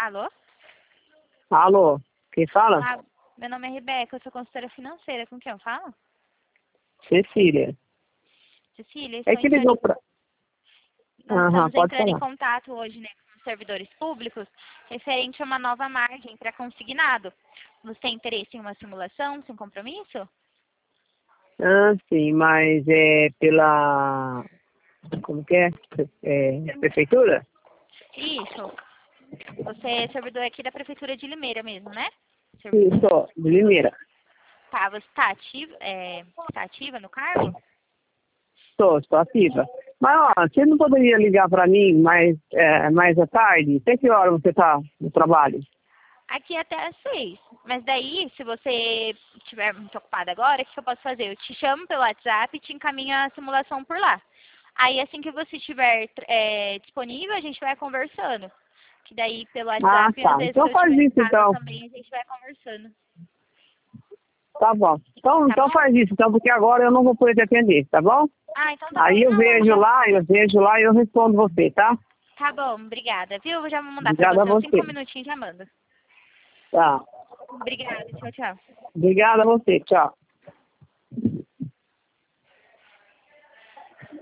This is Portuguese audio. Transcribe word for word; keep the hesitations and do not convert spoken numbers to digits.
Alô? Alô, quem fala? Ah, meu nome é Rebeca, eu sou consultora financeira. Com quem eu falo? Cecília. Cecília, É estou que ligou entrando, pra... nós Aham, estamos pode entrando em falar. contato hoje, né, com os servidores públicos, referente a uma nova margem para consignado. Você tem interesse em uma simulação sem compromisso? Ah, sim, mas é pela... Como que é? É prefeitura? Isso. Você é servidor aqui da Prefeitura de Limeira mesmo, né? Servi- Isso, de Limeira. Tá, você está ativa, é, tá ativa no cargo? Estou, estou ativa. Mas, ó, você não poderia ligar para mim mais, é, mais à tarde? Até que hora você está no trabalho? Aqui até às seis. Mas daí, se você estiver muito ocupada agora, o que eu posso fazer? Eu te chamo pelo WhatsApp e te encaminho a simulação por lá. Aí, assim que você estiver é, disponível, a gente vai conversando. Que daí, pelo Ah, WhatsApp, às tá. vezes, se Então eu faz estiver em isso, casa então. também, a gente vai conversando. Tá bom. Então, Tá então bom? faz isso, então, porque agora eu não vou poder te atender, tá bom? Ah, então tá bom. Aí eu Não, vamos vejo já. lá, eu vejo lá e eu respondo você, tá? Tá bom, obrigada. Viu? Eu já vou mandar pra Obrigada a você. Uns cinco você. minutinhos já mando. Tá. Obrigada. Tchau, tchau. Obrigada a você. Tchau.